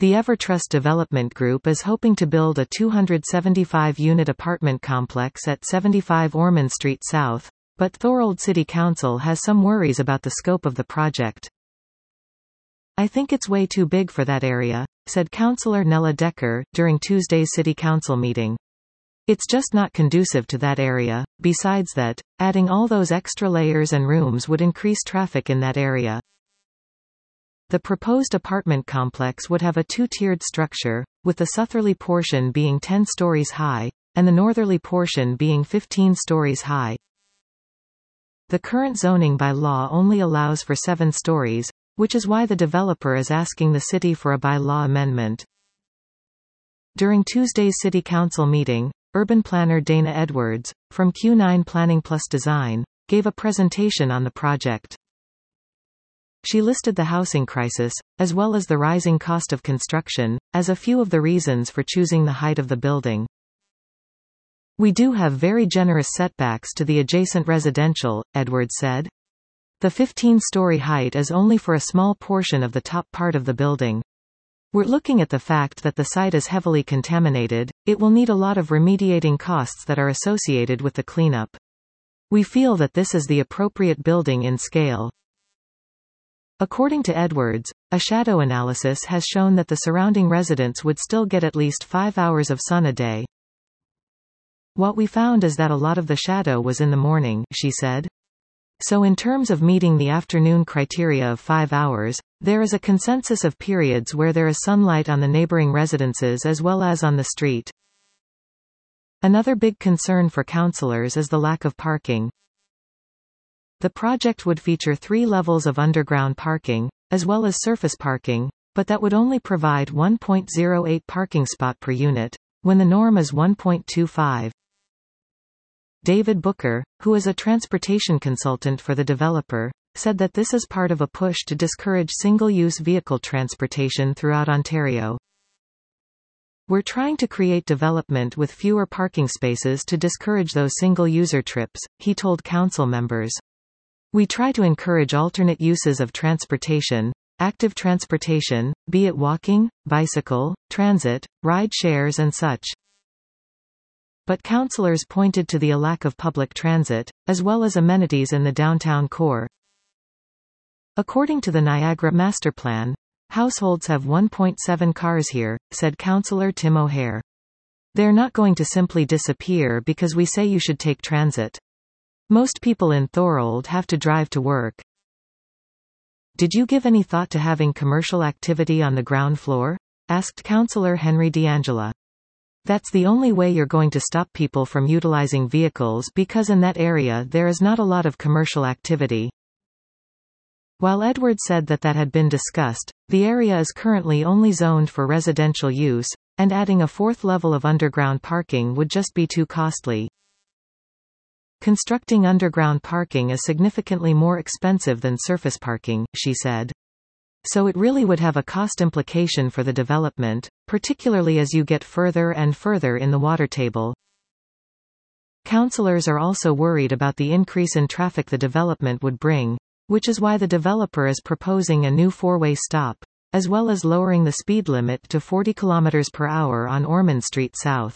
The Evertrust Development Group is hoping to build a 275-unit apartment complex at 75 Ormond Street South, but Thorold City Council has some worries about the scope of the project. "I think it's way too big for that area," said Councillor Nella Decker, during Tuesday's City Council meeting. "It's just not conducive to that area. Besides that, adding all those extra layers and rooms would increase traffic in that area." The proposed apartment complex would have a two-tiered structure, with the southerly portion being 10 stories high, and the northerly portion being 15 stories high. The current zoning by law only allows for 7 stories, which is why the developer is asking the city for a by-law amendment. During Tuesday's City Council meeting, urban planner Dana Edwards, from Q9 Planning Plus Design, gave a presentation on the project. She listed the housing crisis, as well as the rising cost of construction, as a few of the reasons for choosing the height of the building. "We do have very generous setbacks to the adjacent residential," Edwards said. "The 15-story height is only for a small portion of the top part of the building. We're looking at the fact that the site is heavily contaminated. It will need a lot of remediating costs that are associated with the cleanup. We feel that this is the appropriate building in scale." According to Edwards, a shadow analysis has shown that the surrounding residents would still get at least 5 hours of sun a day. "What we found is that a lot of the shadow was in the morning," she said. "So in terms of meeting the afternoon criteria of 5 hours, there is a consensus of periods where there is sunlight on the neighboring residences as well as on the street." Another big concern for councillors is the lack of parking. The project would feature 3 levels of underground parking, as well as surface parking, but that would only provide 1.08 parking spot per unit, when the norm is 1.25. David Booker, who is a transportation consultant for the developer, said that this is part of a push to discourage single-use vehicle transportation throughout Ontario. "We're trying to create development with fewer parking spaces to discourage those single-user trips," he told council members. "We try to encourage alternate uses of transportation, active transportation, be it walking, bicycle, transit, ride shares and such." But councillors pointed to the lack of public transit, as well as amenities in the downtown core. "According to the Niagara Master Plan, households have 1.7 cars here," said Councillor Tim O'Hare. "They're not going to simply disappear because we say you should take transit. Most people in Thorold have to drive to work." "Did you give any thought to having commercial activity on the ground floor?" asked Councillor Henry D'Angela. "That's the only way you're going to stop people from utilizing vehicles because in that area there is not a lot of commercial activity." While Edwards said that had been discussed, the area is currently only zoned for residential use, and adding a 4th level of underground parking would just be too costly. "Constructing underground parking is significantly more expensive than surface parking," she said. "So it really would have a cost implication for the development, particularly as you get further and further in the water table." Councillors are also worried about the increase in traffic the development would bring, which is why the developer is proposing a new 4-way stop, as well as lowering the speed limit to 40 km per hour on Ormond Street South.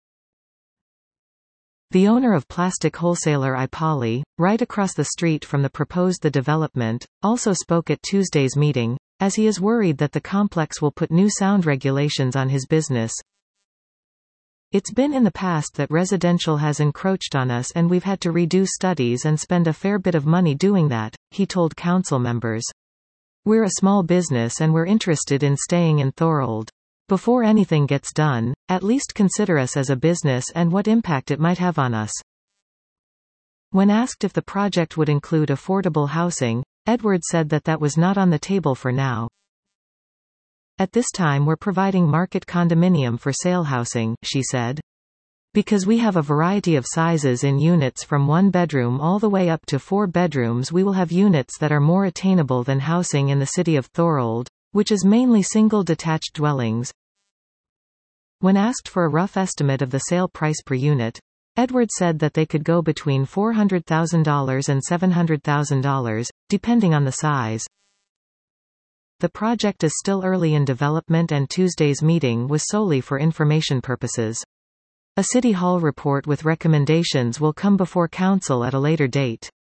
The owner of plastic wholesaler iPoly, right across the street from the proposed development, also spoke at Tuesday's meeting, as he is worried that the complex will put new sound regulations on his business. "It's been in the past that residential has encroached on us and we've had to redo studies and spend a fair bit of money doing that," he told council members. "We're a small business and we're interested in staying in Thorold. Before anything gets done, at least consider us as a business and what impact it might have on us." When asked if the project would include affordable housing, Edwards said that was not on the table for now. "At this time we're providing market condominium for sale housing," she said. "Because we have a variety of sizes in units from 1 bedroom all the way up to 4 bedrooms, we will have units that are more attainable than housing in the city of Thorold, which is mainly single detached dwellings." When asked for a rough estimate of the sale price per unit, Edwards said that they could go between $400,000 and $700,000, depending on the size. The project is still early in development and Tuesday's meeting was solely for information purposes. A City Hall report with recommendations will come before Council at a later date.